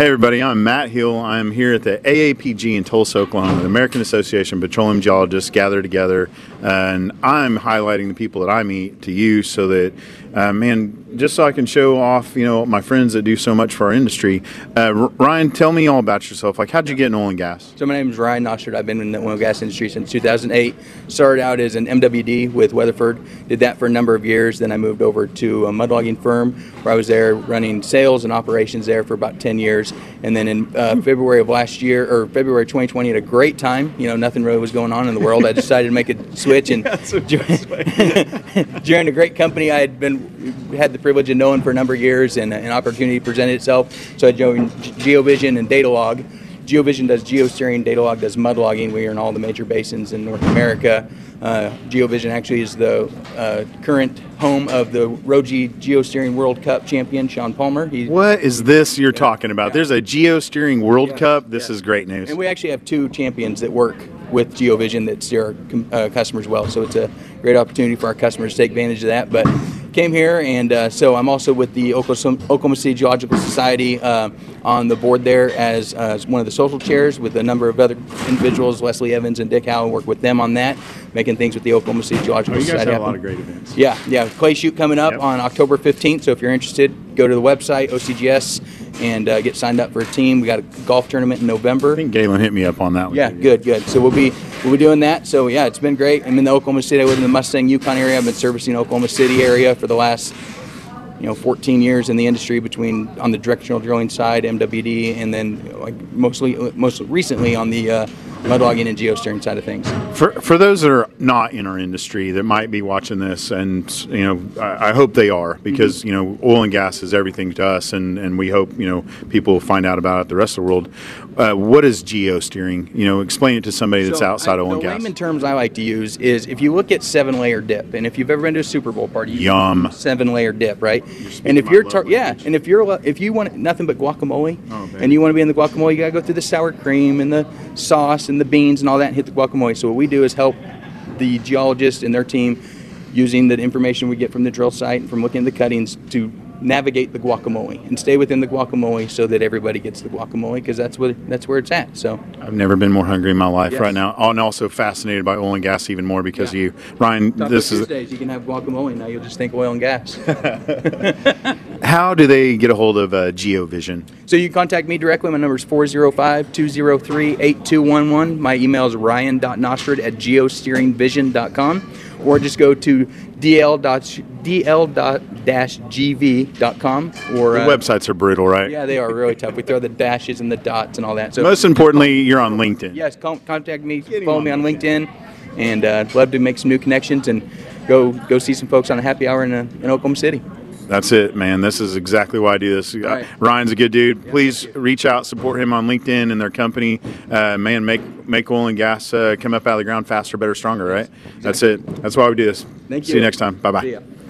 Hey everybody, I'm Matt Hill. I'm here at the AAPG in Tulsa, Oklahoma. The American Association of Petroleum Geologists gather together, and I'm highlighting the people that I meet to you so that, just so I can show off, my friends that do so much for our industry. Ryan, tell me all about yourself. Like, how'd you get in oil and gas? So my name is Ryan Nostrad. I've been in the oil and gas industry since 2008. Started out as an MWD with Weatherford. Did that for a number of years. Then I moved over to a mud logging firm where I was there running sales and operations there for about 10 years. And then in February of last year, or February 2020, at a great time, nothing really was going on in the world. I decided to make a switch and joined a great company I had the privilege of knowing for a number of years, and an opportunity presented itself. So I joined GeoVision and Datalog. GeoVision does geosteering, Datalog does mud logging. We are in all the major basins in North America. GeoVision actually is the current home of the Roji Geosteering World Cup champion, Sean Palmer. What is this you're talking about? Yeah. There's a Geosteering World Cup? This is great news. And we actually have two champions that work with GeoVision that steer our customers well. So it's a great opportunity for our customers to take advantage of that. But came here, and so I'm also with the Oklahoma City Geological Society on the board there as one of the social chairs with a number of other individuals, Leslie Evans and Dick Howe, work with them on that, making things with the Oklahoma City Geological Society. You guys have a lot of great events. Yeah. Clay Shoot coming up on October 15th, so if you're interested, go to the website, OCGS, and get signed up for a team. We got a golf tournament in November. I think Galen hit me up on that one. Yeah, good. So we'll be doing that. So yeah, it's been great. I'm in the Oklahoma City. I live in the Mustang, Yukon area. I've been servicing Oklahoma City area for the last 14 years in the industry, between on the directional drilling side, MWD, and then most recently on the mud logging and geosteering side of things. For those that are not in our industry that might be watching this, and I hope they are, because oil and gas is everything to us, and we hope people find out about it the rest of the world. What is geosteering? Explain it to somebody that's outside oil and gas. The layman terms I like to use is, if you look at 7-layer dip, and if you've ever been to a Super Bowl party, yum, 7-layer dip, right? And if you want nothing but guacamole, and you want to be in the guacamole, you gotta go through the sour cream and the sauce and the beans and all that and hit the guacamole. So what we do is help the geologist and their team, using the information we get from the drill site and from looking at the cuttings, to navigate the guacamole and stay within the guacamole so that everybody gets the guacamole, because that's where it's at. So I've never been more hungry in my life right now, and also fascinated by oil and gas even more because of you, Ryan. This is Tuesdays. You can have guacamole now. You'll just think oil and gas. How do they get a hold of GeoVision? So you can contact me directly. My number is 405-203-8211. My email is ryan.nostrad@geosteeringvision.com, or just go to dl-gv.com. Or the websites are brutal, right? Yeah, they are really tough. We throw the dashes and the dots and all that. So most importantly, you're on LinkedIn. Yes, contact me, follow me on LinkedIn, and I'd love to make some new connections and go see some folks on a happy hour in Oklahoma City. That's it, man. This is exactly why I do this. Right. Ryan's a good dude. Please reach out, support him on LinkedIn and their company. Make oil and gas come up out of the ground faster, better, stronger, right? That's it. That's why we do this. Thank you. See you next time. Bye-bye. See ya.